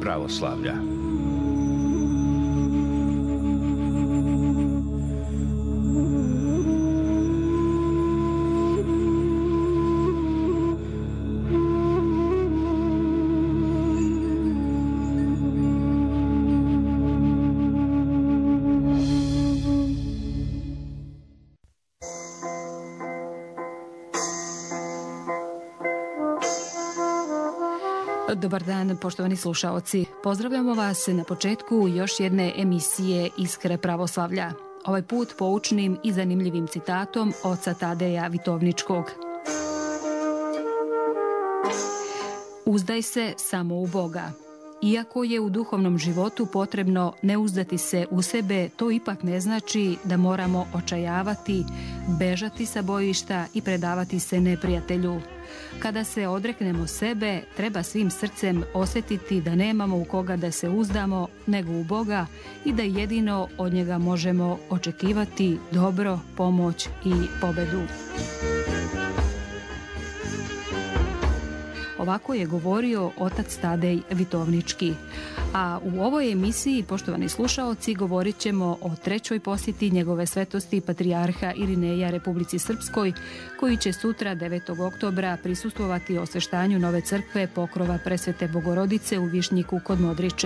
pravoslavlja. Dobar dan, poštovani slušaoci. Pozdravljamo vas na početku još jedne emisije Iskre pravoslavlja. Ovaj put poučnim i zanimljivim citatom oca Tadeja Vitovničkog. Uzdaj se samo u Boga. Iako je u duhovnom životu potrebno ne uzdati se u sebe, to ipak ne znači da moramo očajavati, bežati sa bojišta i predavati se neprijatelju. Kada se odreknemo sebe, treba svim srcem osjetiti da nemamo u koga da se uzdamo, nego u Boga i da jedino od njega možemo očekivati dobro, pomoć i pobedu. Ovako je govorio otac Tadej Vitovnički. A u ovoj emisiji, poštovani slušaoci, govorit ćemo o trećoj posjeti njegove svetosti patrijarha Irineja Republici Srpskoj, koji će sutra 9. oktobra prisustvovati osveštanju nove crkve pokrova Presvete Bogorodice u Višnjiku kod Modriče.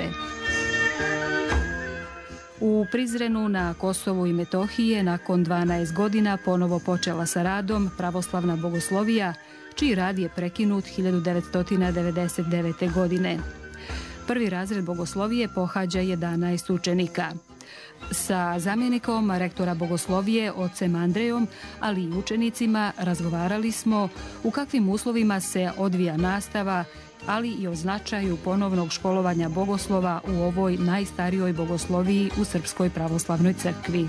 U Prizrenu na Kosovu i Metohije nakon 12 godina ponovo počela sa radom pravoslavna bogoslovija, čiji rad je prekinut 1999. godine. Prvi razred bogoslovije pohađa 11 učenika. Sa zamjenikom rektora bogoslovije, ocem Andrejom, ali i učenicima razgovarali smo u kakvim uslovima se odvija nastava, ali i o značaju ponovnog školovanja bogoslova u ovoj najstarijoj bogosloviji u Srpskoj pravoslavnoj crkvi.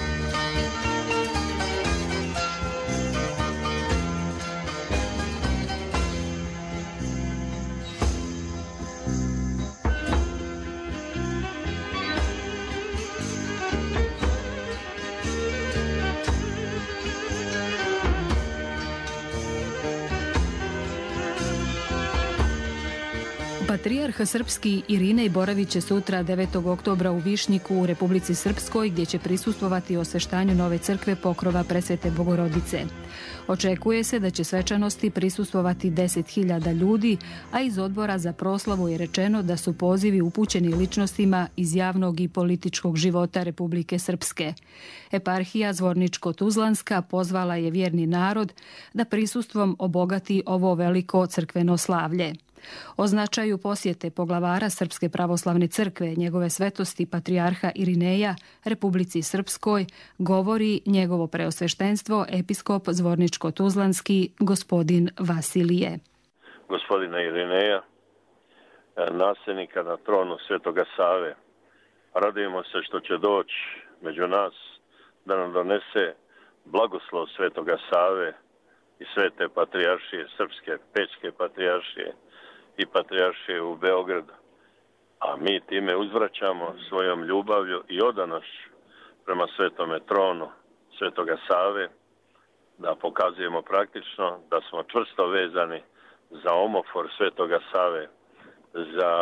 Patrijarh srpski Irinej boravit će sutra 9. oktobra u Višnjiku u Republici Srpskoj, gdje će prisustvovati osveštanju nove crkve pokrova Presvete Bogorodice. Očekuje se da će svečanosti prisustvovati 10.000 ljudi, a iz odbora za proslavu je rečeno da su pozivi upućeni ličnostima iz javnog i političkog života Republike Srpske. Eparhija Zvorničko-Tuzlanska pozvala je vjerni narod da prisustvom obogati ovo veliko crkveno slavlje. O značaju posjete poglavara Srpske pravoslavne crkve, njegove svetosti patrijarha Irineja Republici Srpskoj, govori njegovo preosveštenstvo episkop Zvorničko-Tuzlanski gospodin Vasilije. Gospodina Irineja, nasljednika na tronu Svetoga Save, radujemo se što će doći među nas da nam donese blagoslov Svetoga Save i Svete patrijaršije Srpske, Pećke patrijaršije i patrijaršije u Beogradu. A mi time uzvraćamo svojom ljubavlju i odanošću prema Svetome tronu Svetoga Save, da pokazujemo praktično da smo čvrsto vezani za omofor Svetoga Save, za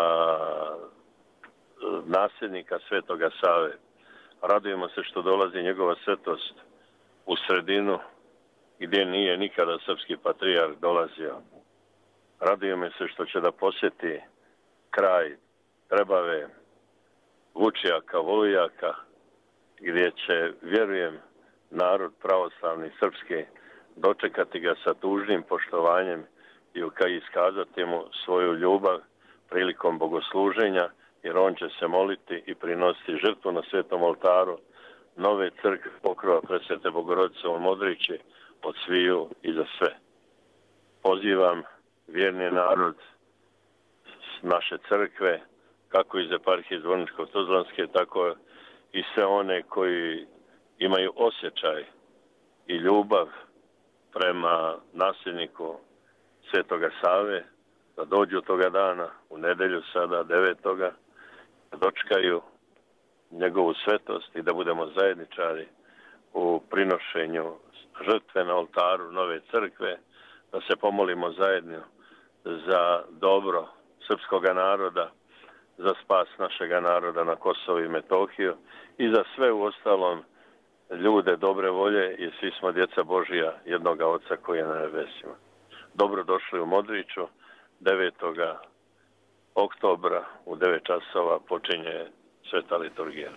nasljednika Svetoga Save. Radujemo se što dolazi njegova svetost u sredinu gdje nije nikada srpski patrijarh dolazio. Radujemo se što će da posjeti kraj Trebave, Vučijaka, Volujaka, gdje će, vjerujem, narod pravoslavni srpski dočekati ga sa tužnim poštovanjem i iskazati mu svoju ljubav prilikom bogosluženja, jer on će se moliti i prinositi žrtvu na svetom oltaru nove crkve pokrova Presvete Bogorodice u Modriči od sviju i za sve. Pozivam vjerni narod naše crkve, kako iz eparhije Zvorničko-Tuzlanske, tako i sve one koji imaju osjećaj i ljubav prema nasljedniku Svetoga Save, da dođu toga dana, u nedjelju sada, 9. da dočekaju njegovu svetost i da budemo zajedničari u prinošenju žrtve na oltaru nove crkve, da se pomolimo zajedno za dobro srpskoga naroda, za spas našega naroda na Kosovo i Metohiju i za sve u ostalom ljude dobre volje, jer svi smo djeca Božija, jednoga Oca koji je na nebesima. Dobro došli u Modriću. 9. oktobra u 9 časova počinje sveta liturgija.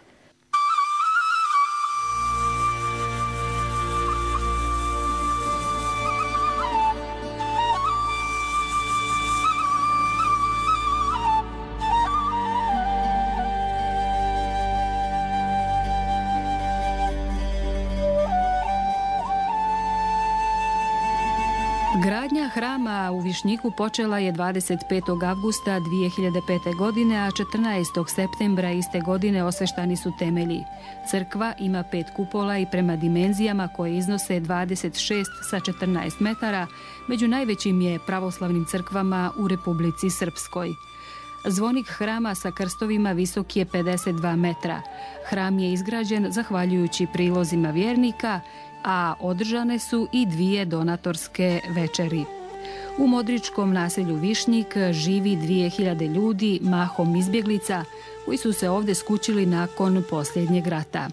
Gradnja hrama u Višnjiku počela je 25. avgusta 2005. godine, a 14. septembra iste godine osveštani su temelji. Crkva ima 5 kupola i prema dimenzijama koje iznose 26 sa 14 metara, među najvećim je pravoslavnim crkvama u Republici Srpskoj. Zvonik hrama sa krstovima visok je 52 metra. Hram je izgrađen zahvaljujući prilozima vjernika, a održane su i 2 donatorske večeri. U modričkom naselju Višnjik živi 2000 ljudi, mahom izbjeglica, koji su se ovdje skućili nakon posljednjeg rata.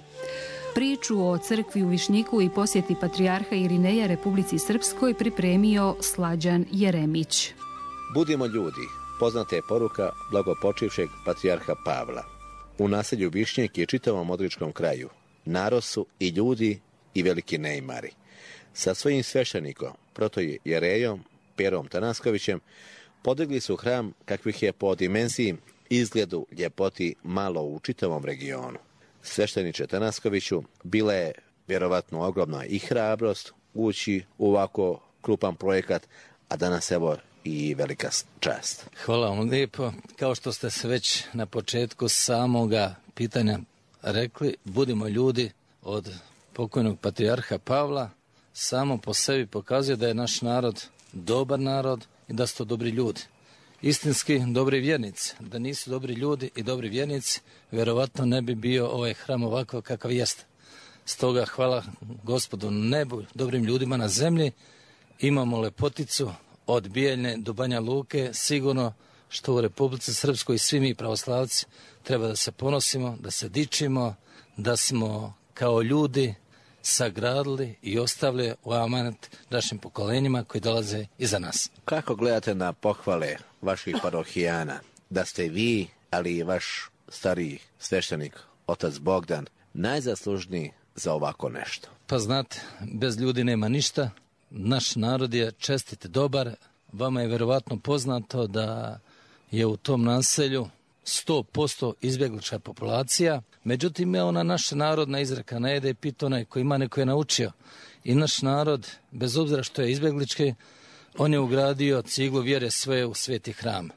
Priču o crkvi u Višnjiku i posjeti patrijarha Irineja Republici Srpskoj pripremio Slađan Jeremić. Budimo ljudi, poznata je poruka blagopočivšeg patrijarha Pavla. U naselju Višnjik i čitavom modričkom kraju narod su i ljudi i veliki neimari. Sa svojim sveštenikom, protoijerejom Perom Tanaskovićem, podigli su hram kakvih je po dimenziji, izgledu, ljepoti malo u čitavom regionu. Svešteniče Tanaskoviću, bila je vjerovatno ogromna i hrabrost ući u ovako krupan projekat, a danas evo i velika čast. Hvala vam lijepo. Kao što ste se već na početku samoga pitanja rekli, budimo ljudi od pokojnog patrijarha Pavla, samo po sebi pokazuje da je naš narod dobar narod i da su to dobri ljudi. Istinski dobri vjernici. Da nisu dobri ljudi i dobri vjernici, vjerovatno ne bi bio ovaj hram ovakav kakav jeste. Stoga hvala Gospodu nebu, dobrim ljudima na zemlji. Imamo lepoticu od Bijeljne do Banja Luke, sigurno što u Republici Srpskoj i svi mi pravoslavci treba da se ponosimo, da se dičimo, da smo kao ljudi sagradili i ostavili u amanet našim pokolenjima koji dolaze iza nas. Kako gledate na pohvale vaših parohijana da ste vi, ali i vaš stariji sveštenik, otac Bogdan, najzaslužniji za ovako nešto? Pa znate, bez ljudi nema ništa. Naš narod je čestit, dobar. Vama je vjerovatno poznato da je u tom naselju 100% izbjeglička populacija. Međutim, je ona naša narodna izreka, ne jede pit onaj koji ima, neko je naučio. I naš narod, bez obzira što je izbjeglički, on je ugradio ciglu vjere svoje u sveti hram.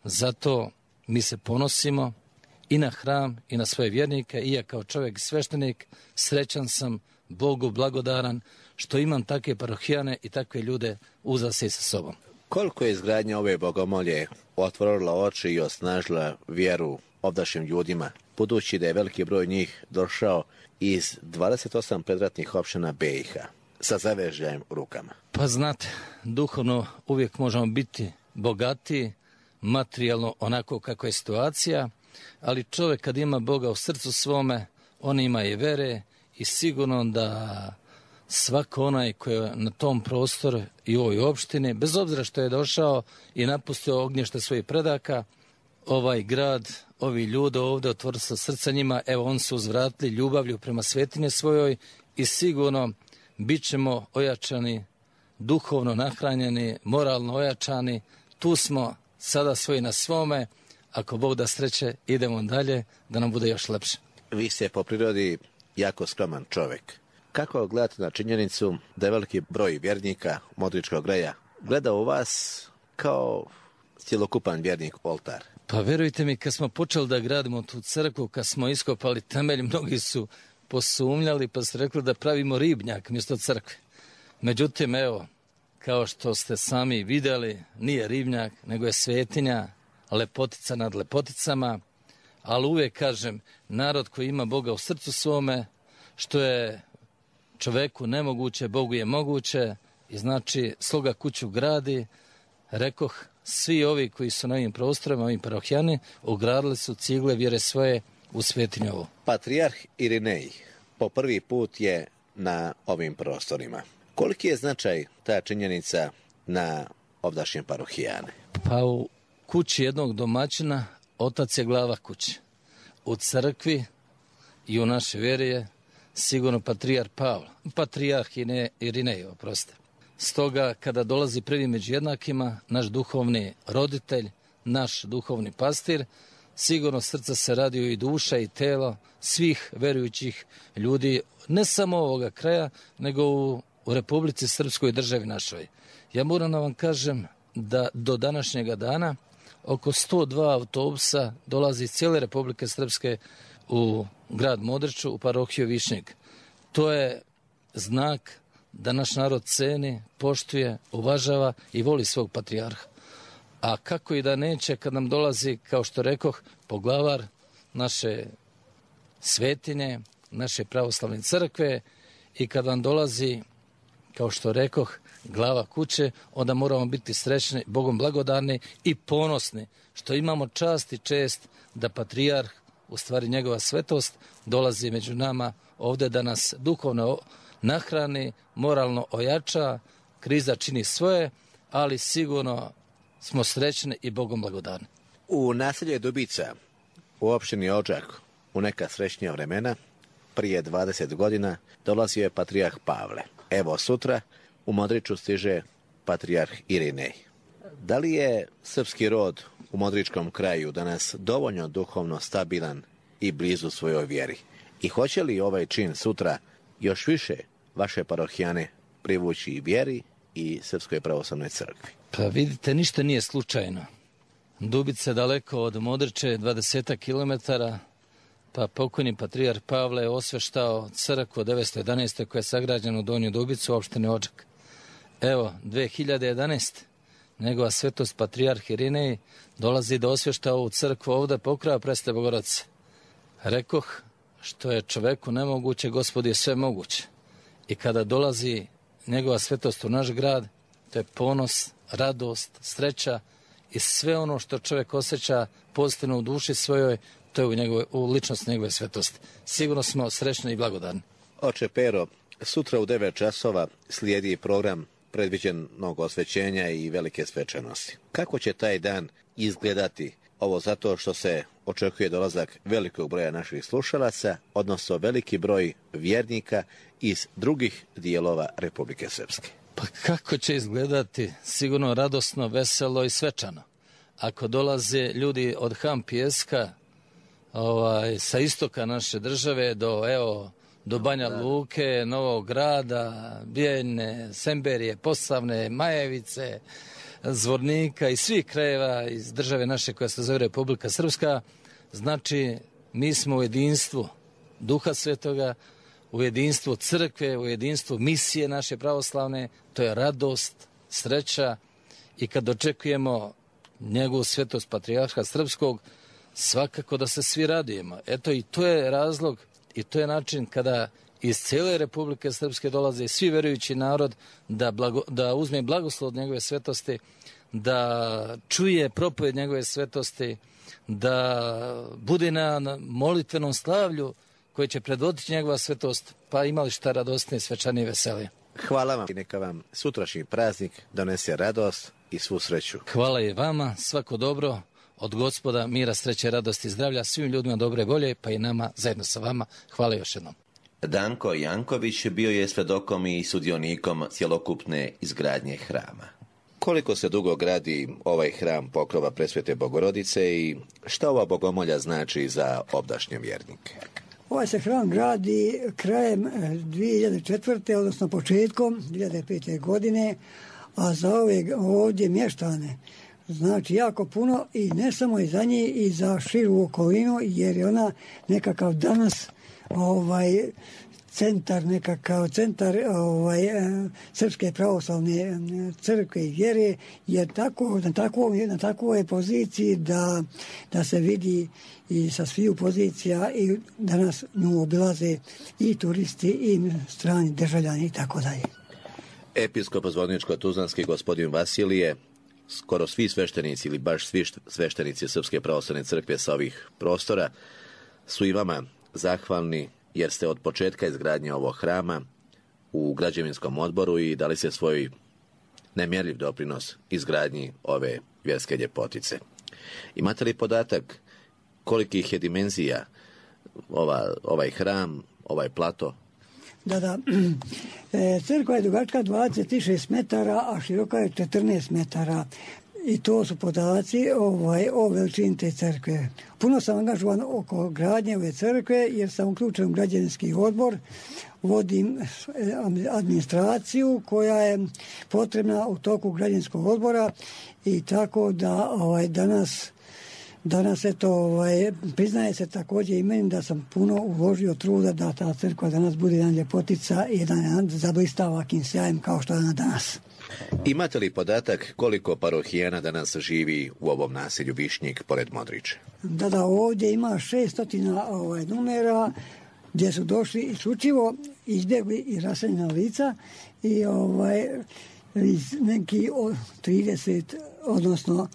Zato mi se ponosimo i na hram i na svoje vjernike. I ja kao čovjek i sveštenik srećan sam, Bogu blagodaran, što imam takve parohijane i takve ljude uza se sa sobom. Koliko je izgradnja ove bogomolje otvorila oči i osnažila vjeru ovdašnjim ljudima, budući da je veliki broj njih došao iz 28 predratnih opština BiH sa zavežljajem u rukama? Pa znate, duhovno uvijek možemo biti bogatiji, materijalno onako kako je situacija, ali čovjek kad ima Boga u srcu svome, on ima i vere i sigurno da svako onaj koji je na tom prostoru i u ovoj opštini, bez obzira što je došao i napustio ognjište svojih predaka, ovaj grad, ovi ljudi ovdje otvorili se srca njima, evo on su uzvratili ljubavlju prema svetinje svojoj i sigurno bit ćemo ojačani, duhovno nahranjeni, moralno ojačani. Tu smo sada svoji na svome, ako Bog da sreće, idemo dalje da nam bude još lepše. Vi ste po prirodi jako skroman čovjek. Kako gledate na činjenicu da je veliki broj vjernika Modričkog kraja gleda u vas kao cjelokupan vjernik u oltar? Pa verujte mi, kad smo počeli da gradimo tu crkvu, kad smo iskopali temelj, mnogi su posumnjali pa su rekli da pravimo ribnjak mjesto crkve. Međutim, evo, kao što ste sami vidjeli, nije ribnjak, nego je svetinja, lepotica nad lepoticama, ali uvijek kažem, narod koji ima Boga u srcu svome, što je čoveku nemoguće, Bogu je moguće, i znači sloga kuću gradi, rekoh, svi ovi koji su na ovim prostorima, ovim parohijani, ugradili su cigle vjere svoje u svetinju ovo. Patrijarh Irinej po prvi put je na ovim prostorima. Koliki je značaj ta činjenica na ovdašnje parohijane? Pa u kući jednog domaćina otac je glava kuće. U crkvi i u našoj vjeri je sigurno patrijarh Irinej, oprostite. Stoga, kada dolazi prvi među jednakima, naš duhovni roditelj, naš duhovni pastir, sigurno srca se radi i duša i telo svih verujućih ljudi, ne samo ovoga kraja, nego u Republici Srpskoj, državi našoj. Ja moram da vam kažem da do današnjega dana oko 102 autobusa dolazi iz cijele Republike Srpske u grad Modriču, u parohiju Višnjik. To je znak da naš narod ceni, poštuje, uvažava i voli svog patrijarha. A kako i da neće kad nam dolazi, kao što rekoh, poglavar naše svetinje, naše pravoslavne crkve, i kad vam dolazi, kao što rekoh, glava kuće, onda moramo biti srećni, Bogom blagodarni i ponosni što imamo čast i čest da patrijarh, u stvari njegova svetost, dolazi među nama ovdje da nas duhovno nahrani, moralno ojača. Kriza čini svoje, ali sigurno smo srećni i Bogom blagodarni. U naselje Dubica, u opštini Odžak, u neka srećnija vremena, prije 20 godina, dolazio je patrijarh Pavle. Evo sutra u Modriču stiže patrijarh Irinej. Da li je srpski rod u Modričkom kraju danas dovoljno duhovno stabilan i blizu svojoj vjeri? I hoće li ovaj čin sutra još više vaše parohijane privući i vjeri i Srpskoj pravoslavnoj crkvi? Pa vidite, ništa nije slučajno. Dubica daleko od Modriče, 20 km, pa pokojni patrijarh Pavle je osveštao crkvu 911. koja je sagrađena u Donju Dubicu, u opštini Odžak. Evo, 2011. njegova svetost patrijarh Irinej dolazi da osvešta ovu crkvu ovdje pokraja Presvete Bogorodice. Rekoh, što je čoveku nemoguće, Gospod je sve moguće. I kada dolazi njegova svetost u naš grad, to je ponos, radost, sreća i sve ono što čovjek osjeća pozitivno u duši svojoj, to je u ličnosti njegove svetosti. Sigurno smo srećni i blagodarni. Oče Pero, sutra u 9 časova slijedi program predviđenog osvećenja i velike svečanosti. Kako će taj dan izgledati? Ovo zato što se očekuje dolazak velikog broja naših slušalaca, odnosno veliki broj vjernika iz drugih dijelova Republike Srpske. Pa kako će izgledati? Sigurno radosno, veselo i svečano. Ako dolaze ljudi od Ham Pijeska, sa istoka naše države do Banja Luke, Novog Grada, Bijeljne, Semberije, Posavne, Majevice, Zvornika i svih krajeva iz države naše koja se zove Republika Srpska, znači mi smo u jedinstvu Duha Svetoga, u jedinstvu crkve, u jedinstvu misije naše pravoslavne, to je radost, sreća, i kad očekujemo njegovu svetost patrijarha Srpskog, svakako da se svi radujemo. Eto, i to je razlog i to je način kada iz cijele Republike Srpske dolaze svi verujući narod da uzme blagoslov od njegove svetosti, da čuje propovjed njegove svetosti, da bude na molitvenom slavlju koje će predvoditi njegova svetost, pa imali šta radosnije, svečanije, veselije. Hvala vam i neka vam sutrašnji praznik donese radost i svu sreću. Hvala i vama, svako dobro od Gospoda, mira, sreće, radosti i zdravlja, svim ljudima dobre volje, pa i nama zajedno sa vama. Hvala još jednom. Danko Janković bio je svedokom i sudionikom cjelokupne izgradnje hrama. Koliko se dugo gradi ovaj hram Pokrova Presvete Bogorodice i šta ova bogomolja znači za ovdašnje vjernike? Ovaj se hram gradi krajem 2004. odnosno početkom 2005. godine, a za ove ovdje mještane znači jako puno, i ne samo i za njih, i za širu okolinu, jer je ona nekakav danas centar Srpske pravoslavne crkve i vjere, jer na takvoj poziciji da se vidi i sa sviju pozicija, i danas nju obilaze i turisti i strani državljani i tako dalje. Episkop Zvorničko-Tuzlanski gospodin Vasilije skoro svi sveštenici ili baš svi sveštenici Srpske pravoslavne crkve sa ovih prostora su i vama zahvalni jer ste od početka izgradnje ovog hrama u građevinskom odboru i dali se svoj nemjerljiv doprinos izgradnji ove vjerske ljepotice. Imate li podatak kolikih je dimenzija ovaj hram, ovaj plato? Da. Crkva je dugačka 26 metara, a široka je 14 metara. I to su podaci o veličini te crkve. Puno sam angažovan oko gradnje ove crkve jer sam uključen u građevinski odbor. Vodim administraciju koja je potrebna u toku građevinskog odbora i tako da danas priznaje se također i meni da sam puno uložio truda da ta crkva danas bude jedan ljepotica i jedan zablistava ovakvim sjajem kao što je ona danas. Imate li podatak koliko parohijana danas živi u ovom naselju Višnjik pored Modrića? Da, ovdje ima 600 numera gdje su došli isključivo izbjegli i raseljena lica i iz neki 30, odnosno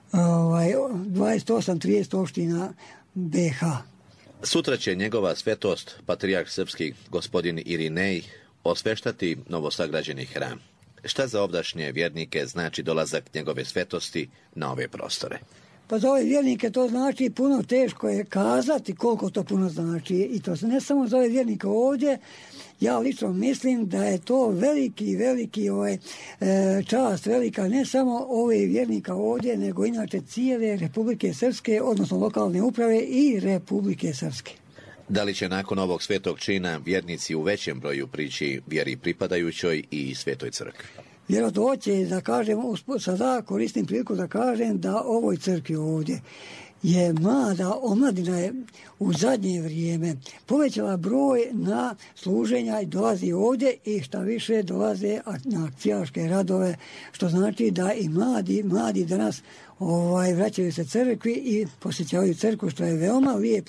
28-30 opština BH. Sutra će njegova svetost, patrijarh srpski gospodin Irinej, osveštati novosagrađeni hram. Šta za ovdašnje vjernike znači dolazak njegove svetosti na ove prostore? Pa za ove vjernike to znači puno, teško je kazati koliko to puno znači. I to ne samo za ove vjernike ovdje. Ja lično mislim da je to veliki čast, velika ne samo ove vjernika ovdje, nego inače cijele Republike Srpske, odnosno lokalne uprave i Republike Srpske. Da li će nakon ovog svetog čina vjernici u većem broju prići vjeri pripadajućoj i svetoj crkvi? Vjerojatno hoće da kažem, sada koristim priliku da kažem da ovoj crkvi ovdje je omladina je u zadnje vrijeme povećala broj na služenja i dolazi ovdje i šta više dolaze na akcijaške radove, što znači da i mladi danas vraćaju se crkvi i posjećavaju crkvu, što je veoma lijep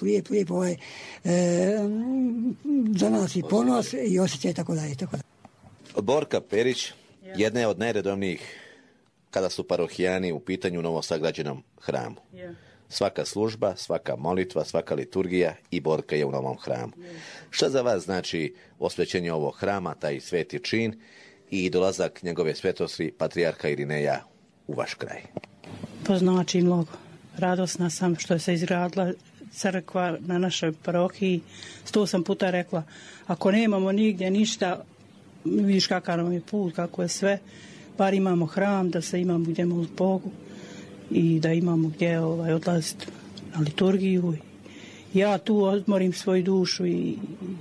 za nas i ponos i osjećaj tako dalje. Borka Perić, jedna je od najredovnijih kada su parohijani u pitanju u novosagrađenom hramu. Svaka služba, svaka molitva, svaka liturgija i Borka je u novom hramu. Šta za vas znači osvećenje ovog hrama, taj sveti čin i dolazak njegove svetosti patrijarha Irineja u vaš kraj? To znači mnogo. Radosna sam što se izgradila crkva na našoj parohiji. 100 puta rekla, ako nemamo nigdje ništa, vidiš kakav nam je put, kako je sve, bar imamo hram, da se imamo gdje moliti Bogu i da imamo gdje odlaziti na liturgiju. Ja tu odmorim svoju dušu i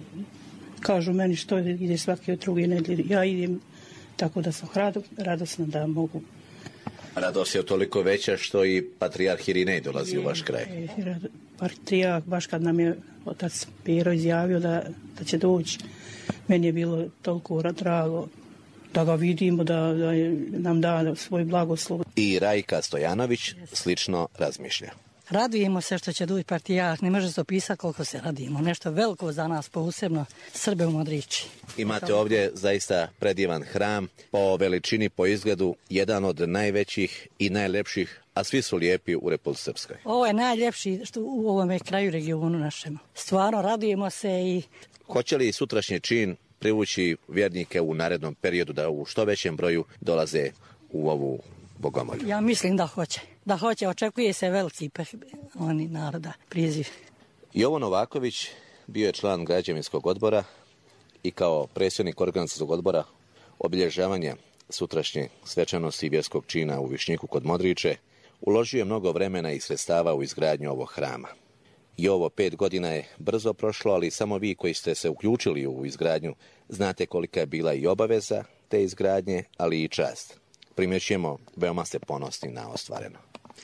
kažu meni što ide svake od druge nedelje. Ja idem, tako da sam radosna da mogu. Radost je toliko veća što i patrijarh Irinej dolazi u vaš kraj. Patrijarh, baš kad nam je otac Pero izjavio da će doći, meni je bilo toliko drago da ga vidimo, da nam da svoj blagoslov. I Rajka Stojanović slično razmišlja. Radujemo se što će doći patrijarh, ne može se opisati koliko se radimo. Nešto veliko za nas, posebno Srbe u Modrići. Imate ovdje zaista predivan hram, po veličini, po izgledu, jedan od najvećih i najljepših, a svi su lijepi u Republici Srpskoj. Ovo je najljepši u ovome kraju, regionu našem. Stvarno radujemo se i... Hoće li sutrašnji čin privući vjernike u narednom periodu da u što većem broju dolaze u ovu bogomolju? Ja mislim da hoće. Da hoće, očekuje se veliki naroda priziv. Jovo Novaković bio je član građevinskog odbora i kao predsjednik organizacijskog odbora obilježavanja sutrašnje svečanosti i vjerskog čina u Višnjiku kod Modriće uložio je mnogo vremena i sredstava u izgradnju ovog hrama. I ovo 5 godina je brzo prošlo, ali samo vi koji ste se uključili u izgradnju znate kolika je bila i obaveza te izgradnje, ali i čast. Primjećujemo, veoma ste ponosni na ostvareno.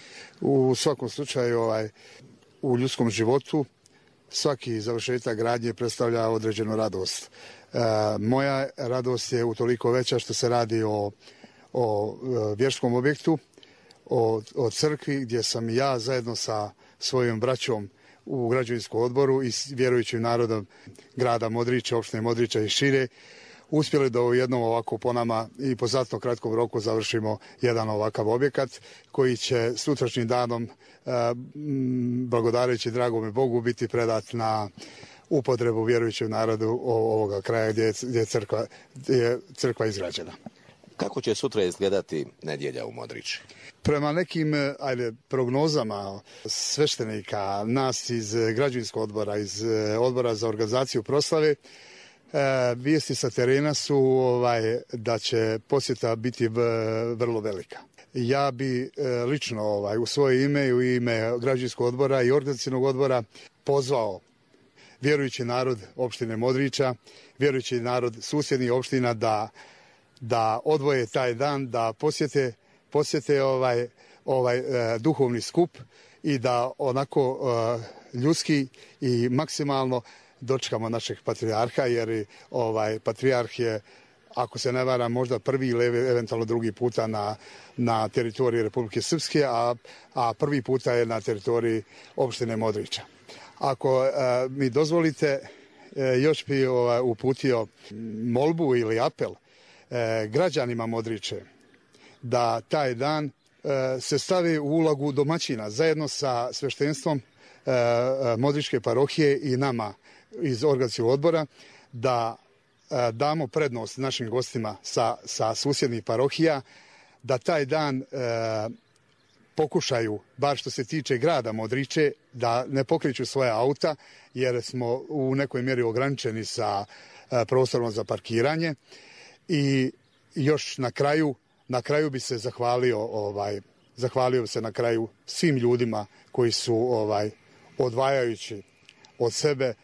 U svakom slučaju u ljudskom životu svaki završetak gradnje predstavlja određenu radost. Moja radost je utoliko veća što se radi o vjerskom objektu, o crkvi gdje sam ja zajedno sa svojom braćom u građevinskom odboru i vjerujućim narodom grada Modrića, opštine Modrića i šire, uspjeli da u jednom ovako po nama i po znatno kratkom roku završimo jedan ovakav objekat koji će sutrašnjim danom, blagodareći dragome Bogu, biti predat na upotrebu vjerujućem narodu ovoga kraja gdje je crkva izgrađena. Kako će sutra izgledati nedjelja u Modrići? Prema nekim prognozama sveštenika, nas iz građevinskog odbora, iz odbora za organizaciju proslave, vijesti sa terena su da će posjeta biti vrlo velika. Ja bi lično u svoje ime i u ime građevinskog odbora i organizacionog odbora pozvao vjerujući narod opštine Modrića, vjerujući narod susjednih opština da odvoje taj dan, da posjete ovaj duhovni skup i da onako ljudski i maksimalno dočekamo našeg patrijarha, jer patrijarh je, ako se ne varam, možda prvi ili eventualno drugi puta na teritoriji Republike Srpske, a prvi puta je na teritoriji opštine Modrića. Ako mi dozvolite, još bi uputio molbu ili apel građanima Modriće da taj dan se stavi u ulogu domaćina zajedno sa sveštenstvom Modričke parohije i nama iz organizacionog odbora, da damo prednost našim gostima sa susjednih parohija, da taj dan pokušaju, bar što se tiče grada Modriće, da ne pokreću svoja auta, jer smo u nekoj mjeri ograničeni sa prostorom za parkiranje. I još na kraju bi se zahvalio bi se na kraju svim ljudima koji su odvajajući od sebe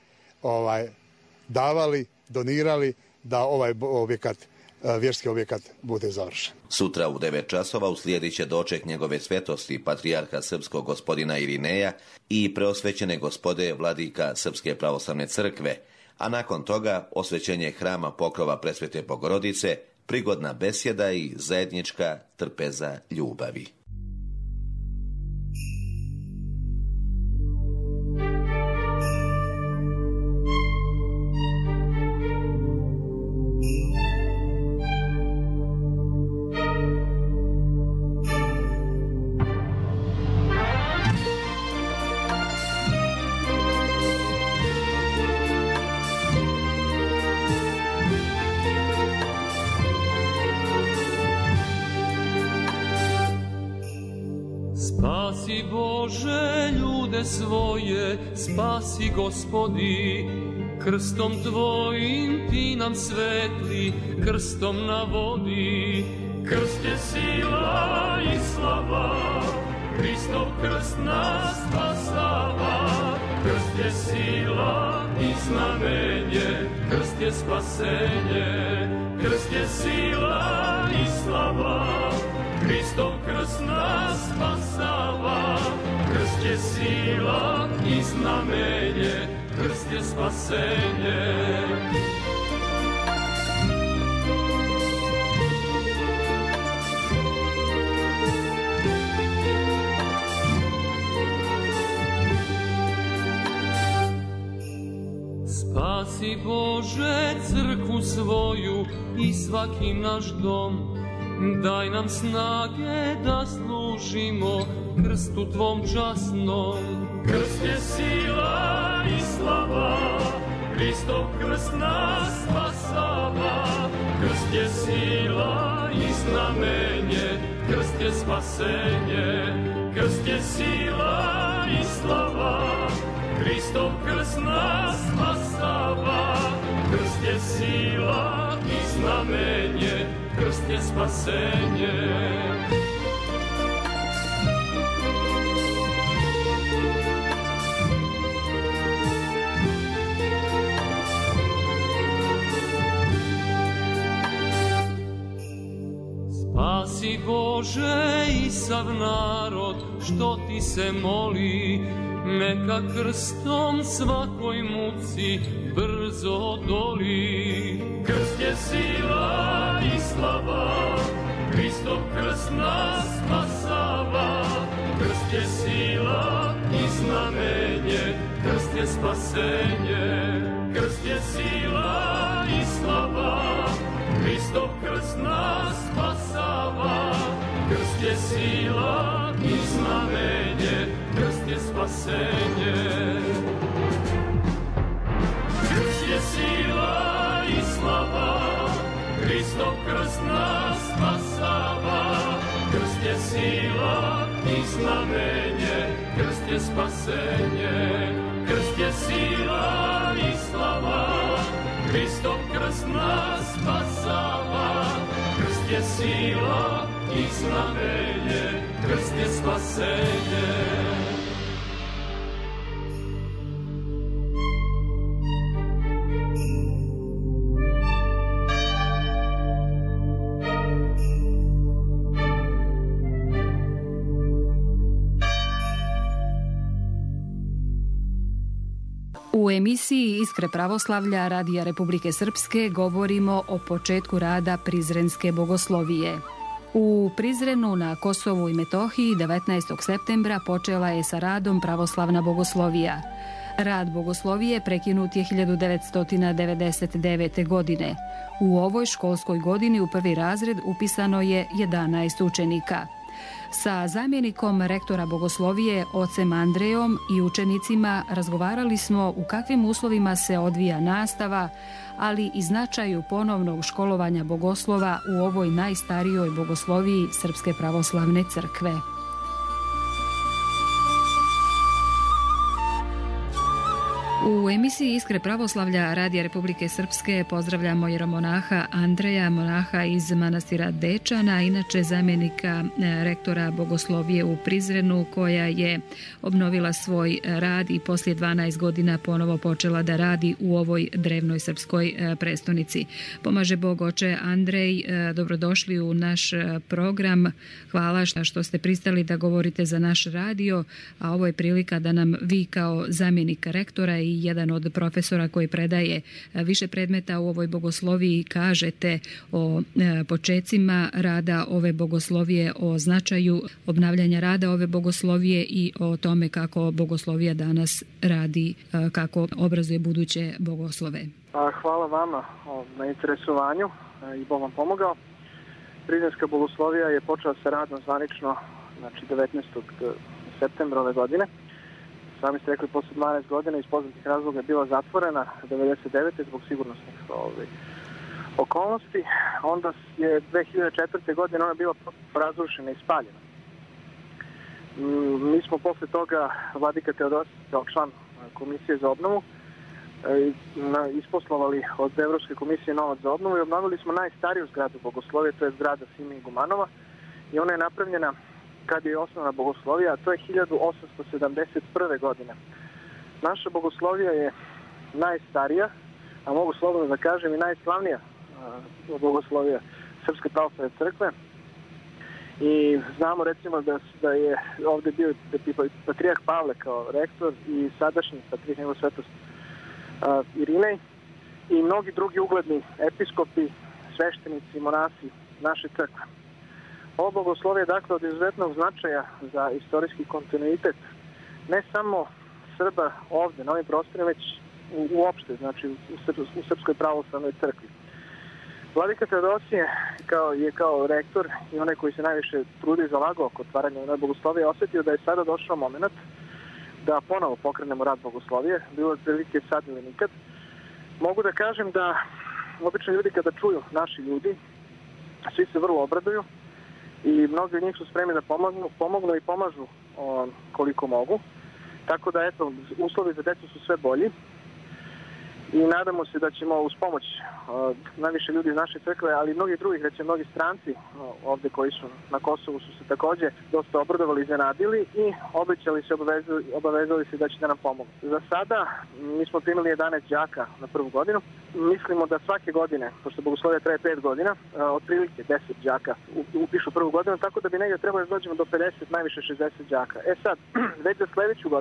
davali, donirali da ovaj vjerski objekat bude završen. Sutra u 9 časova uslijedit će doček njegove svetosti patrijarha srpskog gospodina Irineja i preosvećene gospode vladika Srpske pravoslavne crkve, a nakon toga osvećenje hrama Pokrova Presvete Bogorodice, prigodna besjeda i zajednička trpeza ljubavi. Spasi Bože ljude svoje, spasi Gospodi, krstom Tvojim Ti nam svetli, krstom na vodi. Krst je sila i slava, Hristov krst nas spasava. Krst je sila i znamenje, krst je spasenje. Krst je sila i slava, Hristov krst nas spasava. Krst je sila i znamenje, krst je spasenje. Spasi Bože crkvu svoju i svaki naš dom, daj nam snage da služimo krstu Tvom časnom. Krst je sila i slava, Hristov krst nas spasava. Krst je sila i znamenje, krst je spasenje. Krst je sila i slava, Hristov krst nas spasava. Krst je sila i znamenje, krst je spasenje. Spasi Bože i sav narod što Ti se moli, neka krstom svakoj muci brzo odoli. Krst je sila i slava, Hristov krst nas spasava. Krst je sila i znamenje, krst je spasenje. Krst je sila i slava, Hristov krst nas spasava, krst je sila i znamenje, krst je spasenje. Krst je sila i slava, Hristov krst nas spasava, krst je sila i znamenje, krst je spasenje. Krst je sila i slava, Hristov krst nas spasava, krst je sila i znamenje, krst je spasenje. U emisiji Iskre pravoslavlja Radija Republike Srpske govorimo o početku rada Prizrenske bogoslovije. U Prizrenu na Kosovu i Metohiji 19. septembra počela je sa radom pravoslavna bogoslovija. Rad bogoslovije prekinut je 1999. godine. U ovoj školskoj godini u prvi razred upisano je 11 učenika. Sa zamjenikom rektora bogoslovije, ocem Andrejom i učenicima razgovarali smo u kakvim uslovima se odvija nastava, ali i značaju ponovnog školovanja bogoslova u ovoj najstarijoj bogosloviji Srpske pravoslavne crkve. U emisiji Iskre pravoslavlja Radija Republike Srpske pozdravljamo jeromonaha Andreja, monaha iz manastira Dečana, inače zamjenika rektora bogoslovije u Prizrenu, koja je obnovila svoj rad i poslije 12 godina ponovo počela da radi u ovoj drevnoj srpskoj prestonici. Pomaže Bog, oče Andrej, dobrodošli u naš program. Hvala što ste pristali da govorite za naš radio, a ovo je prilika da nam vi kao zamjenik rektora i jedan od profesora koji predaje više predmeta u ovoj bogosloviji kažete o počecima rada ove bogoslovije, o značaju obnavljanja rada ove bogoslovije i o tome kako bogoslovija danas radi, kako obrazuje buduće bogoslove. Hvala vama na interesovanju i Bog vam pomogao. Prizrenska bogoslovija je počela sa radom zvanično 19. septembra ove godine. Sami ste rekli, posle 12 godina iz poznatih razloga je bila zatvorena 1999. zbog sigurnosnih okolnosti. Onda je 2004. godine ona bila razrušena i spaljena. Mi smo posle toga, vladika Teodosije kao član Komisije za obnovu, isposlovali od Evropske komisije novac za obnovu i obnovili smo najstariju zgradu bogoslovije, to je zgrada Sime Igumanova, i ona je napravljena kad je osnovna bogoslovija, a to je 1871. godine. Naša bogoslovija je najstarija, a mogu slobodno da kažem i najslavnija bogoslovija Srpske pravoslavne crkve. I znamo recimo da je ovde bio Patrijah Pavle kao rektor i sadašnji Patrijah njegov svetost Irinej i mnogi drugi ugledni episkopi, sveštenici, monasi naše crkve. Ovo bogoslovje je dakle od izuzetnog značaja za istorijski kontinuitet ne samo Srba ovde na ovim prostorima, već uopšte, znači u Srpskoj pravoslavnoj crkvi. Vladika Teodosije je kao rektor i onaj koji se najviše trudi i zalagao oko otvaranja ove bogoslovije osetio da je sada došao moment da ponovo pokrenemo rad bogoslovije, bilo prilike sad ili nikad. Mogu da kažem da obično ljudi kada čuju, naši ljudi, svi se vrlo obraduju i mnogi od njih su spremni da pomognu i pomažu koliko mogu. Tako da, eto, uslovi za decu su sve bolji i nadamo se da ćemo uz pomoć najviše ljudi iz naše crkve, ali i mnogih drugih, recimo mnogi stranci ovde koji su na Kosovu su se takođe dosta obradovali, iznenadili i obavezali se da će da nam pomognu. Za sada mi smo primili 11 đaka na prvu godinu. Mislimo da svake godine, pošto bogoslovija traje 5 godina, otprilike 10 đaka upišu prvu godinu, tako da bi negdje trebalo da dođemo do 50, najviše 60 đaka. Sad, već za sledeću godinu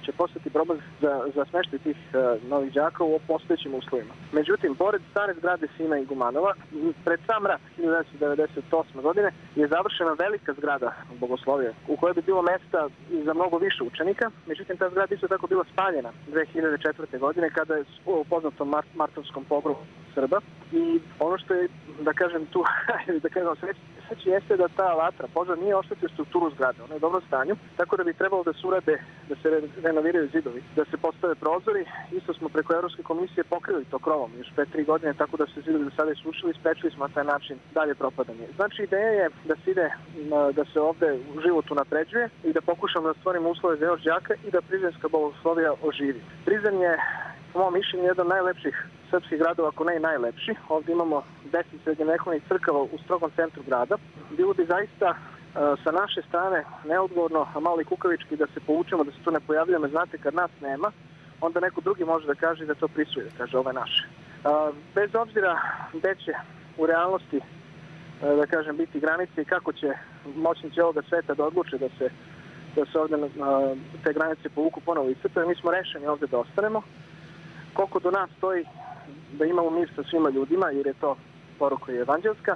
će postati problem za smeštaj tih novih đaka u postojećim uslovima. Međutim, pored stare zgrade Sima i Gumanova, pred sam rat 1998. godine je završena velika zgrada Bogoslovije u kojoj bi bilo mesta i za mnogo više učenika. Međutim, ta zgrada isto tako bila spaljena 2004. godine kada je u poznatom martovskom pogromu Srba. I ono što je, da kažem tu, da kažem sreći jeste da ta vatra, požar nije oštetio strukturu zgrade, ona je u dobrom stanju, tako da bi trebalo da se urade, da se renoviraju zidovi, da se postave prozori. Isto smo preko Evropske komisije pokrili to krovom još 3 godine, tako da se zidovi do sada isušili i sprečili smo na taj način dalje propadanje. Znači, ideja je da se ide, da se ovde život unapređuje i da pokušamo da stvorimo uslove za još đaka i da Prizrenska Bogoslovija oživi. Prizren je, po mom mišljenju, jedan od najlepših srpskih gradova, ako ne i najlepši. Ovdje imamo 10 srednjovekovnih crkava u strogom centru grada. Bilo bi zaista sa naše strane neodgovorno, a malo i kukavički da se povučemo, da se tu ne pojavljamo. Znate, kad nas nema, onda neko drugi može da kaže da to prisuje, da kaže ovo je naše. Bez obzira gde će u realnosti, da kažem, biti granice i kako će moćnici ovoga sveta da odluče da se ovdje te granice povuku ponovo iz crkve, mi smo rešeni ovdje da ostanemo. Koliko do nas stoji da imamo mir sa svima ljudima, jer je to poruka i evanđelska.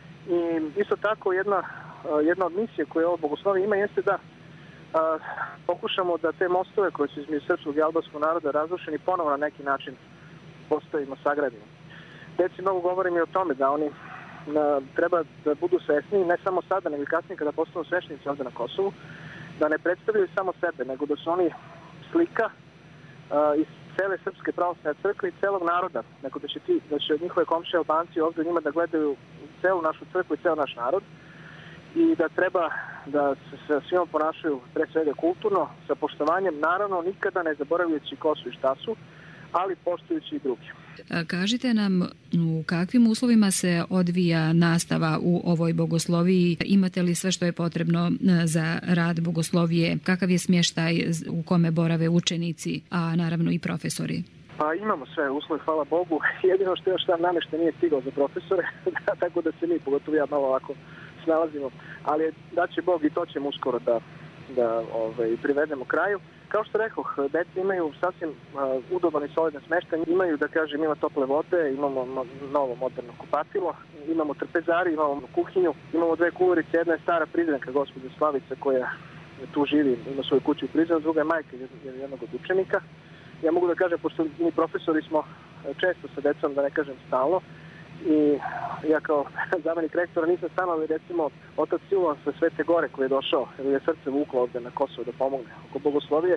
I isto tako jedna od misije koje ovo Bogoslovije ima jeste da pokušamo da te mostove koje su između srpskog i albanskog naroda razrušeni ponovo na neki način postavimo, sagradimo. Deci mnogo govorim i o tome da oni treba da budu svesni, ne samo sada, nego i kasnije kada postanu sveštenici ovdje na Kosovu, da ne predstavljaju samo sebe, nego da su oni slika iz cele Srpske pravoslavne crkve i celog naroda, nego da će njihove komšije Albanci ovdje njima da gledaju celu našu crkvu i ceo naš narod i da treba da se svima ponašaju pre svega kulturno, sa poštovanjem, naravno nikada ne zaboravljajući ko su i šta su, ali poštujući i drugi. Kažite nam u kakvim uslovima se odvija nastava u ovoj Bogosloviji, imate li sve što je potrebno za rad Bogoslovije, kakav je smještaj u kome borave učenici, a naravno i profesori? Pa imamo sve uslove, hvala Bogu, jedino što još sam namještaj nije stigao za profesore, tako da se mi, pogotovo ja, malo ovako snalazimo, ali da će Bog i to ćemo uskoro da privedemo kraju. Kao što rekoh, deca imaju sasvim udoban i solidan smeštaj, imaju, da kažem, ima tople vode, imamo novo moderno kupatilo, imamo trpezari, imamo kuhinju, imamo 2 kuvarice, jedna je stara Prizrenka, gospođa Slavica, koja tu živi, ima svoju kuću u Prizrenu, druga je majka jednog od učenika. Ja mogu da kažem, pošto mi profesori smo često sa decom, da ne kažem stalno, i ja kao zamenik rektora nisam stalno, ali recimo otac Silovan sa Svete Gore koji je došao, jer je srce vuklo ovdje na Kosovo da pomogne oko Bogoslovije,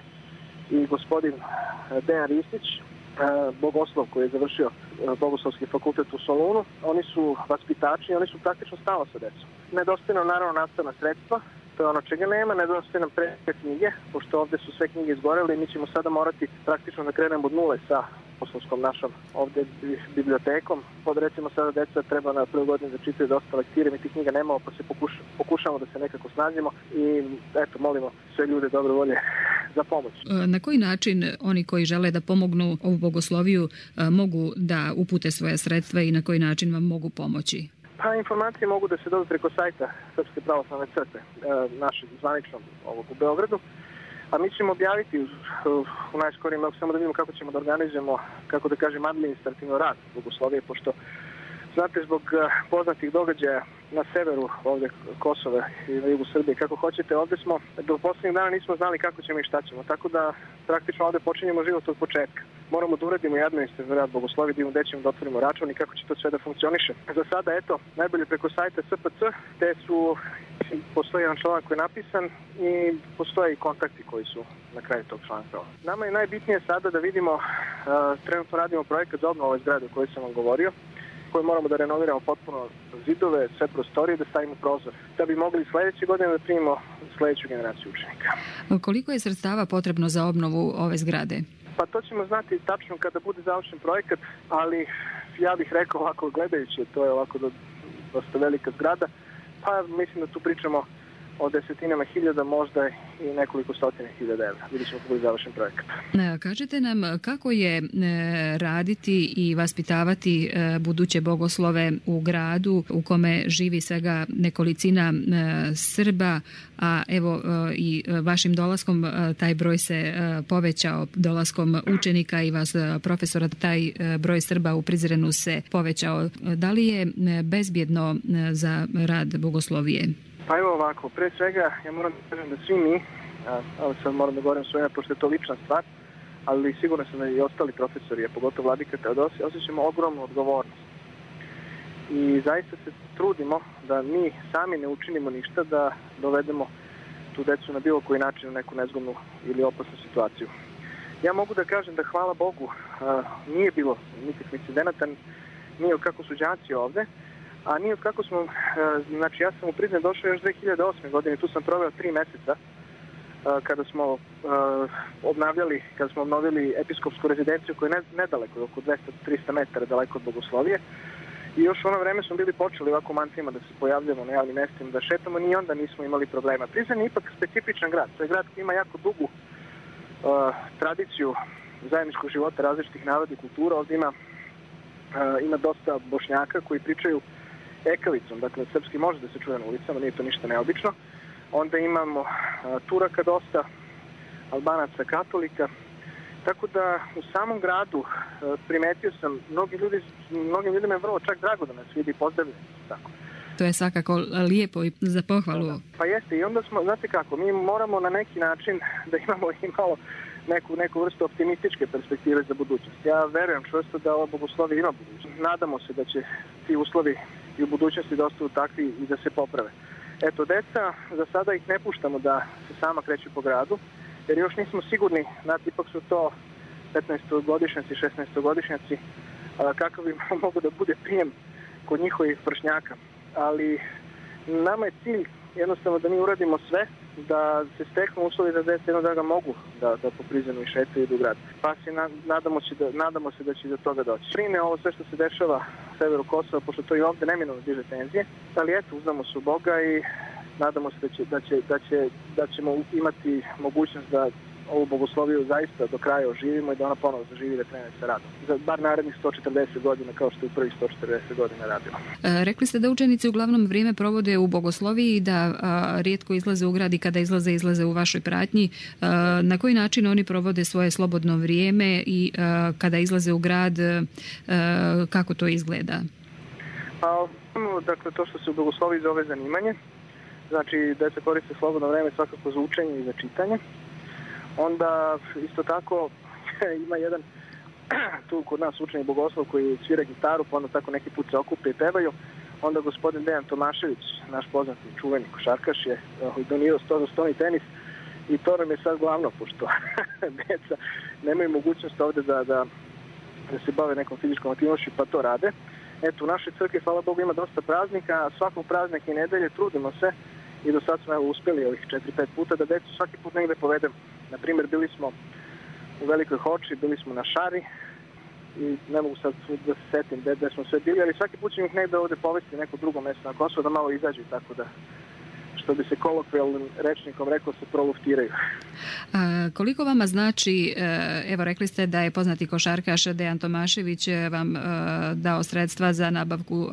i gospodin Dejan Ristić, bogoslov koji je završio Bogoslovski fakultet u Solunu, oni su vaspitači i oni su praktično stalno sa decom. Nedostaje nam naravno nastavna sredstva, to je ono čega nema, nedostaje nam preke knjige, pošto ovdje su sve knjige izgorele i mi ćemo sada morati praktično da krenemo od nule sa osnovskom našom ovdje bibliotekom. Pod recimo sada deca treba na prvoj godini da čitaju dosta lektire, mi tih knjiga nemamo, pa se pokušamo da se nekako snađemo i eto, molimo sve ljude dobre volje za pomoć. Na koji način oni koji žele da pomognu ovu Bogosloviju mogu da upute svoja sredstva i na koji način vam mogu pomoći? Pa informacije mogu da se dobiju preko sajta Srpske pravoslavne crkve, našeg zvaničnog ovog u Beogradu. A mi ćemo objaviti u najskorijem roku, samo da vidimo kako ćemo da organizujemo, kako da kažem, administrativno rad Bogoslovije, pošto, znate, zbog poznatih događaja na severu ovdje Kosova i na jugu Srbije, kako hoćete, ovdje smo, do posljednjih dana nismo znali kako ćemo i šta ćemo, tako da praktično ovdje počinjemo život od početka. Moramo da uradimo i administrativno rad Bogoslovije, da imamo gde ćemo da otvorimo račun i kako će to sve da funkcioniše. Za sada, eto, najbolje preko sajta SPC, te postoji jedan članak koji je napisan i postoje i kontakti koji su na kraju tog članka. Nama je najbitnije sada da vidimo, trenutno radimo projekat za obnovu ove zgrade o kojoj sam vam govorio, koje moramo da renoviramo potpuno zidove, sve prostorije, da stavimo prozor, da bi mogli sledeće godine da primimo sledeću generaciju učenika. Koliko je sredstava potrebno za obnovu ove zgrade? Pa to ćemo znati tačno kada bude završen projekat, ali ja bih rekao ovako gledajući, to je ovako dosta velika zgrada, pa mislim da tu pričamo o desetinama hiljada, možda i nekoliko stotina hiljada evra. Vidjet ćemo kako je završen projekat. Kažite nam kako je raditi i vaspitavati buduće bogoslove u gradu u kome živi svega nekolicina Srba, a evo i vašim dolaskom taj broj se povećao, dolaskom učenika i vas profesora, taj broj Srba u Prizrenu se povećao. Da li je bezbjedno za rad bogoslovije? Pa evo ovako, pre svega ja moram da kažem da svi mi, ali sad moram da govorim svoje, pošto je to lična stvar, ali sigurno sam da i ostali profesori, a pogotovo Vladika Teodosije, osjećamo ogromnu odgovornost. I zaista se trudimo da mi sami ne učinimo ništa, da dovedemo tu decu na bilo koji način u neku nezgodnu ili opasnu situaciju. Ja mogu da kažem da hvala Bogu nije bilo nikakvih incidenata, nije kako su đaci ovde, a nije kako smo, znači ja sam u Prizren došao još 2008. godine, tu sam proveo 3 meseca kada smo obnovili episkopsku rezidenciju koja je nedaleko, oko 200-300 metara daleko od Bogoslovije. I još u ono vreme smo bili počeli ovako mantrima da se pojavljamo na javnim mestima, da šetamo, ni onda nismo imali problema. Prizren je ipak specifičan grad, to je grad koji ima jako dugu tradiciju zajedničkog života različitih naroda i kultura. Ovdje ima dosta Bošnjaka koji pričaju ekavicom, dakle srpski može da se čuje na ulicama, nije to ništa neobično. Onda imamo Turaka dosta, Albanaca, Katolika, tako da u samom gradu primetio sam, mnogim ljudima je vrlo čak drago da nas vidi i pozdravljaju. Tako. To je svakako lijepo i za pohvalu. Pa jeste, i onda smo, znate kako, mi moramo na neki način da imamo i malo neku vrstu optimističke perspektive za budućnost. Ja verujem čvrsto da ova bogoslovija ima budućnost. Nadamo se da će ti uslovi i u budućnosti da ostaju takvi i da se poprave. Eto, deca, za sada ih ne puštamo da se sama kreću po gradu, jer još nismo sigurni, znate, ipak su to 15-godišnjaci, 16-godišnjaci, kakav bi mogu da bude prijem kod njihovih vršnjaka. Ali nama je cilj jednostavno da mi uradimo sve, da se steknu uslovi da deca jednog dana mogu da po Prizrenu i šetaju i idu u grad. Pa nadamo se da će do toga doći. Brine ovo sve što se dešava u severu Kosova, pošto to i ovde neminovno diže tenzije, ali eto, uzdamo se u Boga i nadamo se da ćemo imati mogućnost da ovu bogosloviju zaista do kraja oživimo i da ona ponovo zaživi da krene sa radom. Za bar narednih 140 godina kao što je prvih 140 godina radilo. Rekli ste da učenici uglavnom vrijeme provode u bogosloviji i da rijetko izlaze u grad i kada izlaze u vašoj pratnji. Na koji način oni provode svoje slobodno vrijeme i kada izlaze u grad, kako to izgleda? Dakle, to što se u bogosloviji zove zanimanje, znači deca koriste slobodno vrijeme svakako za učenje i za čitanje. Onda isto tako ima jedan tu kod nas učeni bogoslov koji svira gitaru, pa onda tako neki put se okupe i pevaju. Onda gospodin Dejan Tomašević, naš poznati čuveni košarkaš, je donirao za stoni tenis i to nam je sad glavno, pošto deca nemaju mogućnost ovde da se bave nekom fizičkom aktivnošću, pa to rade. Eto, u našoj crkvi, hvala Bogu, ima dosta praznika, a svakog praznika i nedelje trudimo se i do sad smo uspjeli ovih 4-5 puta da decu svaki put negde povedemo. Naprimjer, bili smo u Velikoj Hoči, bili smo na Šari i ne mogu sad da se setim gde smo sve bili, ali svaki put ćemo ih negde ovde povesti neko drugo mjesto na Kosovo da malo izađu, tako da, što bi se kolokvijalnim rečnikom rekao, se proluftiraju. Koliko vama znači, evo rekli ste da je poznati košarkaš Dejan Tomašević vam dao sredstva za nabavku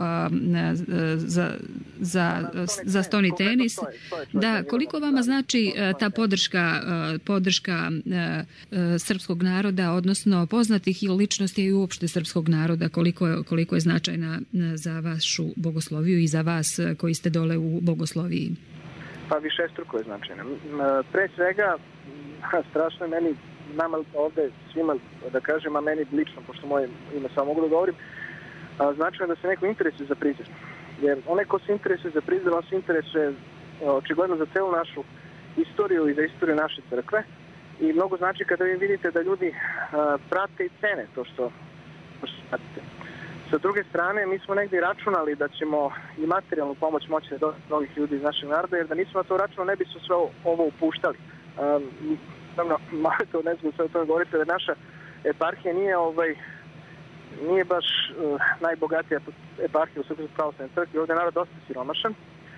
za stoni tenis. Da, koliko vama znači ta podrška srpskog naroda, odnosno poznatih i ličnosti i uopšte srpskog naroda, koliko je značajna za vašu bogosloviju i za vas koji ste dole u bogosloviji? Pa višestruko je značajno. Pre svega, strašno je meni, nama ovde svima, da kažem, a meni lično, pošto moje ime samo mogu da govorim, značajno je da se neko interesuje za Prizren. Jer onaj ko se interesuje za Prizren, on se interesuje očigledno za celu našu istoriju i za istoriju naše crkve. I mnogo znači kada vi vidite da ljudi prate i cene to što pratite. Sa druge strane, mi smo negdje računali da ćemo i materijalnu pomoć moći do mnogih ljudi iz našeg naroda, jer da nismo na to računali, ne bi se sve ovo upuštali. Malo to ne znam sve o tome govoriti, jer naša eparhija nije baš najbogatija eparhija u Srpskoj pravoslavnoj crkvi. Ovdje je narod dosta siromašan,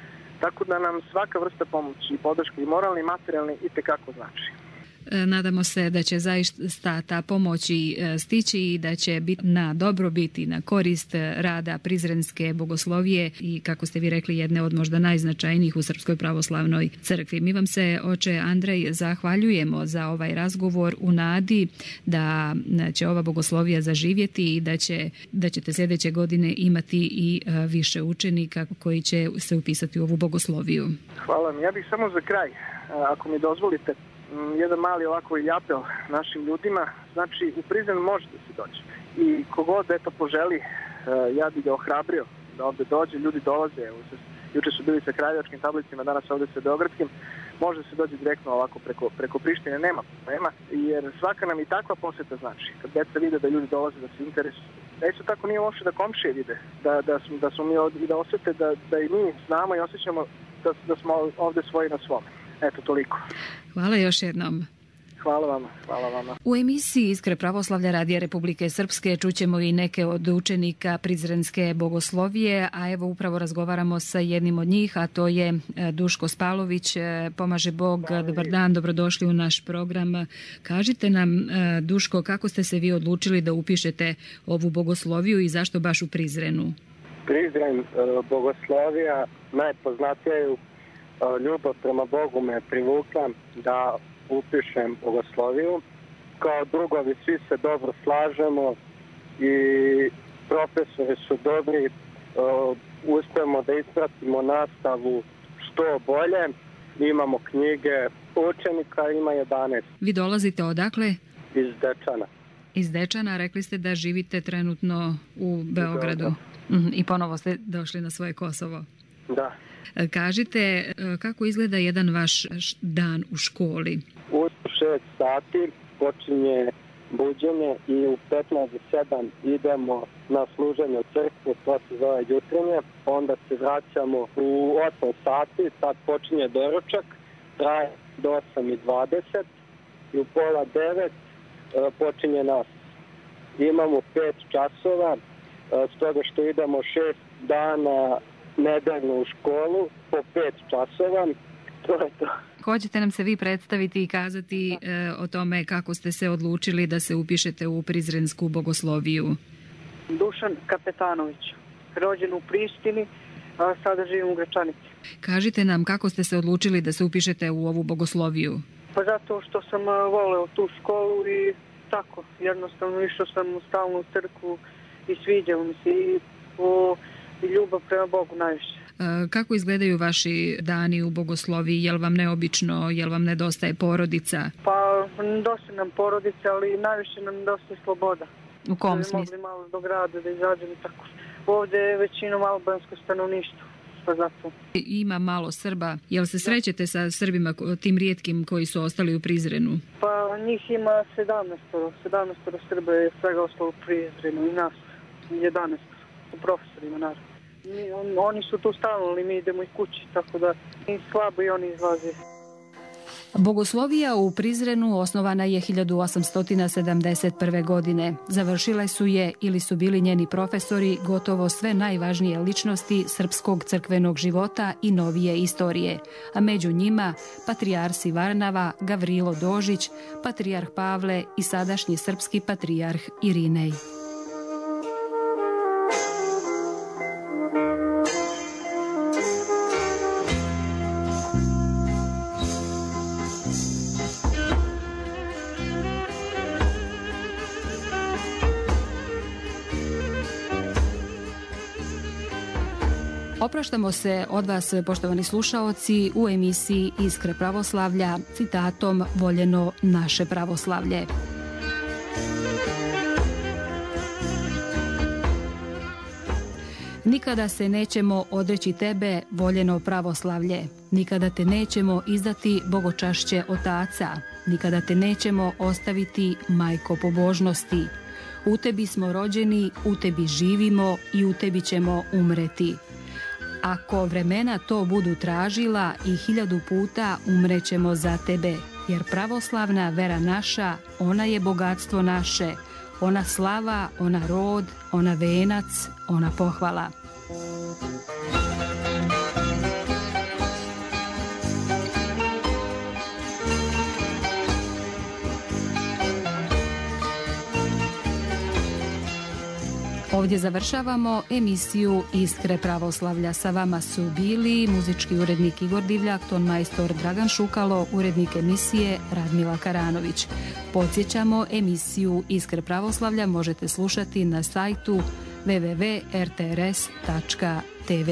Tako da nam svaka vrsta pomoći, podrške i moralni i materijalni itekako znači. Nadamo se da će zaista ta pomoć stići i da će biti na dobrobit i na korist rada Prizrenske bogoslovije i, kako ste vi rekli, jedne od možda najznačajnijih u Srpskoj pravoslavnoj crkvi. Mi vam se, oče Andrej, zahvaljujemo za ovaj razgovor u nadi da će ova bogoslovija zaživjeti i da ćete sljedeće godine imati i više učenika koji će se upisati u ovu bogosloviju. Hvala vam. Ja bih samo za kraj, ako mi dozvolite, jedan mali ovako i apel našim ljudima. Znači, u Prizren može da se dođe. I kogod eto poželi, ja bih ga ohrabrio da ovde dođe. Ljudi dolaze. Juče su bili sa kraljevačkim tablicima, danas ovde sa beogradskim. Može da se dođe direktno ovako preko Prištine, nema problema. Jer svaka nam i takva poseta znači. Kad deca vide da ljudi dolaze, da se interesuju. Da isto tako nije uopšte da komšije vide. Da smo mi ovdje i da osjete da i mi znamo i osjećamo da smo ovde svoji na svome. Eto, toliko. Hvala još jednom. Hvala vama. U emisiji Iskre pravoslavlja Radija Republike Srpske čućemo i neke od učenika Prizrenske bogoslovije, a evo upravo razgovaramo sa jednim od njih, a to je Duško Spalović. Pomaže Bog, dobar dan, dobrodošli u naš program. Kažite nam, Duško, kako ste se vi odlučili da upišete ovu bogosloviju i zašto baš u Prizrenu? Prizren bogoslovija najpoznatija je ljubav prema Bogu me privukla da upišem bogosloviju. Kao drugovi svi se dobro slažemo i profesori su dobri, uspijemo da ispratimo nastavu što bolje. Imamo knjige, učenika ima 11. Vi dolazite odakle? Iz Dečana. Iz Dečana, rekli ste da živite trenutno u Beogradu. I ponovo ste došli na svoje Kosovo. Da. Kažite, kako izgleda jedan vaš dan u školi? U 6 sati počinje buđenje i u 15:07 idemo na služenje u crkvu, to se zove jutrenje. Onda se vraćamo u 8 sati, tad počinje doručak, traje do 8:20 i u 8:30 počinje nas. Imamo 5 časova, stoga što idemo 6 dana nedeljno u školu po 5 časova. To je to. Hoćete nam se vi predstaviti i kazati o tome kako ste se odlučili da se upišete u Prizrensku bogosloviju? Dušan Kapetanović, rođen u Prištini, a sada živim u Gračanici. Kažite nam, kako ste se odlučili da se upišete u ovu bogosloviju? Pa zato što sam voleo tu školu i tako, jednostavno išao sam stalno u crkvu i sviđalo mi se i ljubav prema Bogu najviše. Kako izgledaju vaši dani u bogosloviji? Je li vam neobično? Je li vam nedostaje porodica? Pa nedostaje nam porodica, ali najviše nam nedostaje sloboda. U kom smislu? Da bi mogli malo do grada da izađemo i tako. Ovdje je većinom albansko stanovništvo, pa zato. Ima malo Srba. Jel se srećete sa Srbima, tim rijetkim koji su ostali u Prizrenu? Pa njih ima 17 Srba je svega ostalo u Prizrenu i nas 11 u profesorima, naravno. Oni su tu stalno, ali mi idemo i kući, tako da slabo i oni izlaze. Bogoslovija u Prizrenu osnovana je 1871. godine. Završile su je ili su bili njeni profesori gotovo sve najvažnije ličnosti srpskog crkvenog života i novije istorije, a među njima patrijarsi Varnava, Gavrilo Dožić, patrijarh Pavle i sadašnji srpski patrijarh Irinej. Opraštamo se od vas, poštovani slušaoci, u emisiji Iskre pravoslavlja citatom Voljeno naše pravoslavlje. Nikada se nećemo odreći tebe, voljeno pravoslavlje. Nikada te nećemo izdati bogočašće otaca. Nikada te nećemo ostaviti, majko pobožnosti. U tebi smo rođeni, u tebi živimo i u tebi ćemo umreti. Ako vremena to budu tražila i 1000 puta umrećemo za tebe, jer pravoslavna vera naša, ona je bogatstvo naše, ona slava, ona rod, ona venac, ona pohvala. Ovdje završavamo emisiju Iskre pravoslavlja. Sa vama su bili muzički urednik Igor Divljak, ton majstor Dragan Šukalo, urednik emisije Radmila Karanović. Podsjećamo, emisiju Iskre pravoslavlja možete slušati na sajtu www.rtrs.tv.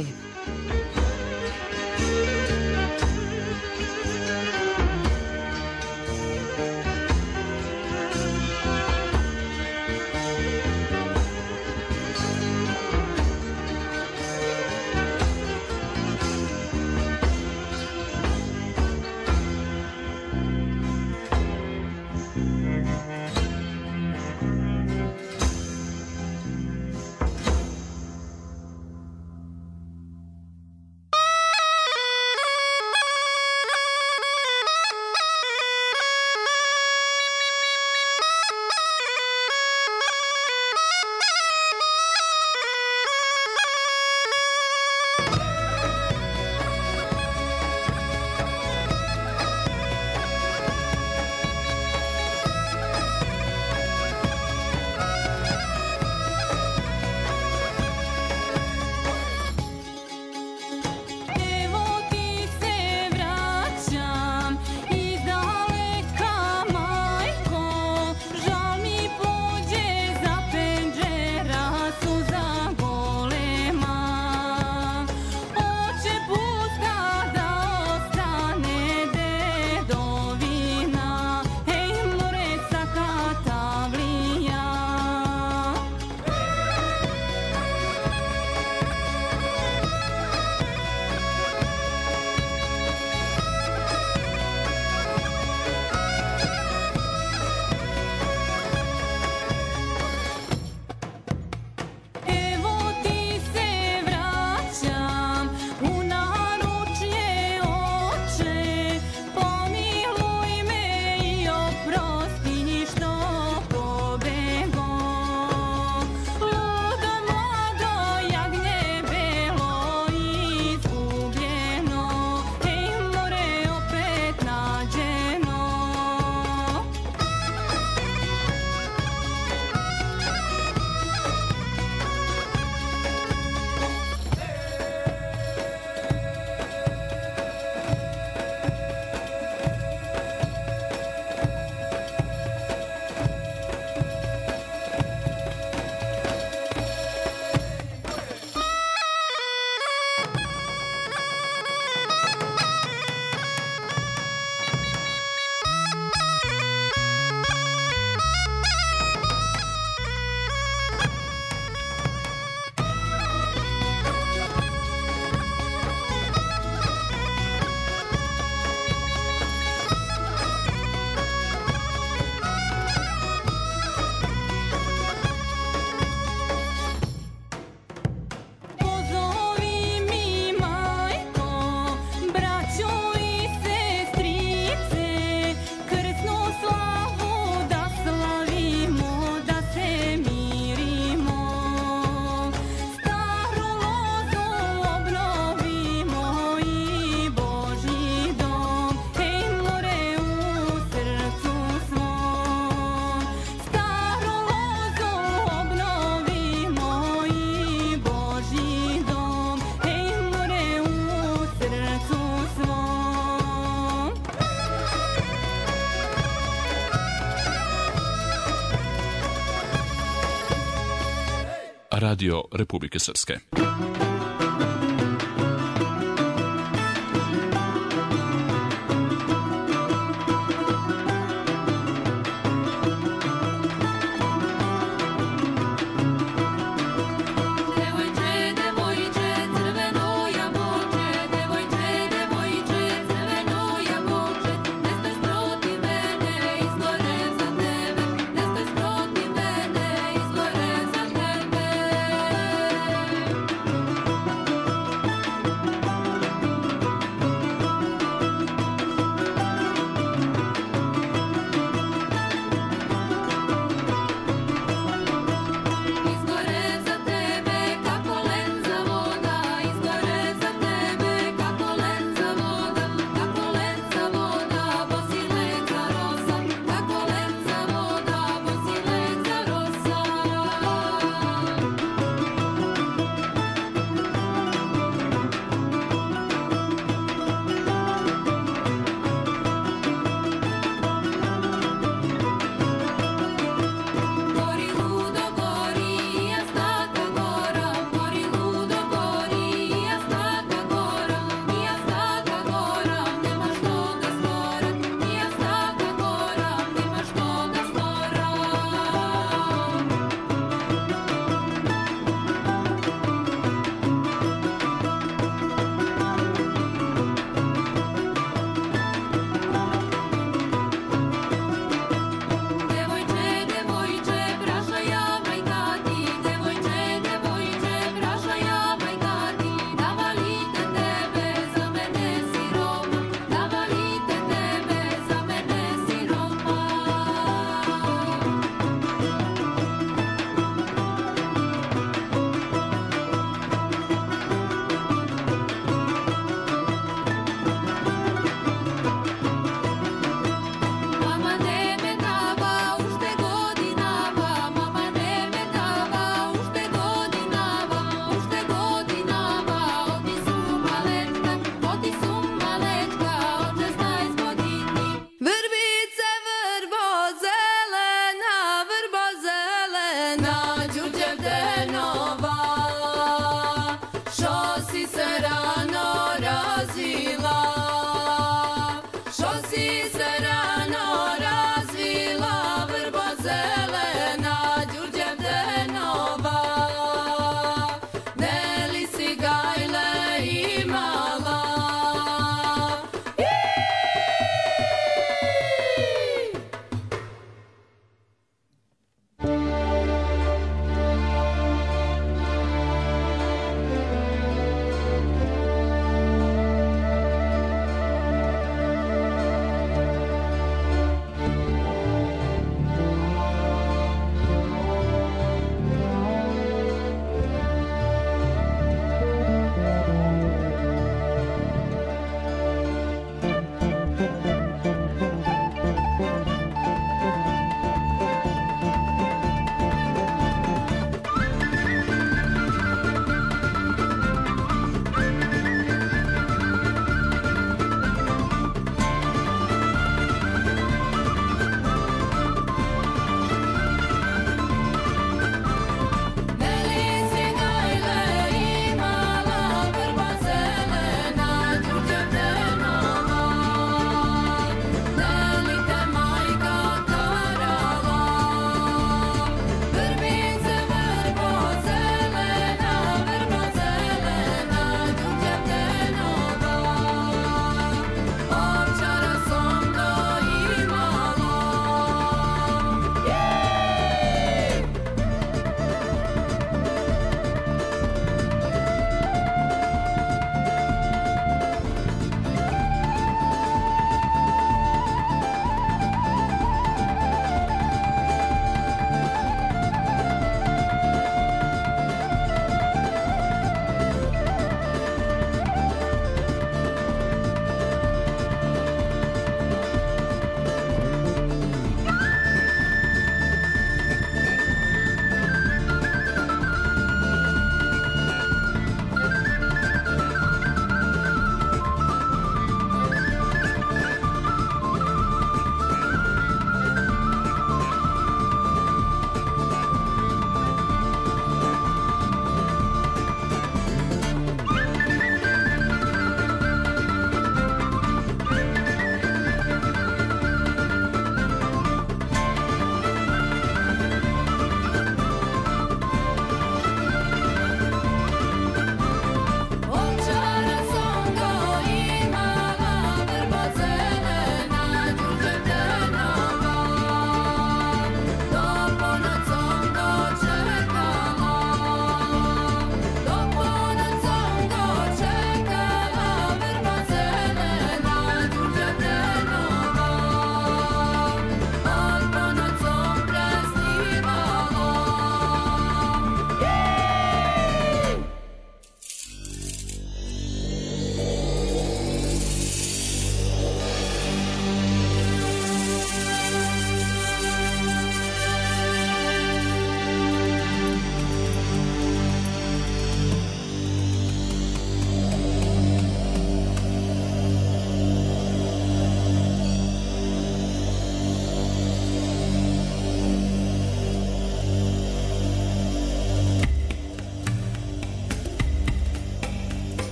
Radio Republike Srpske.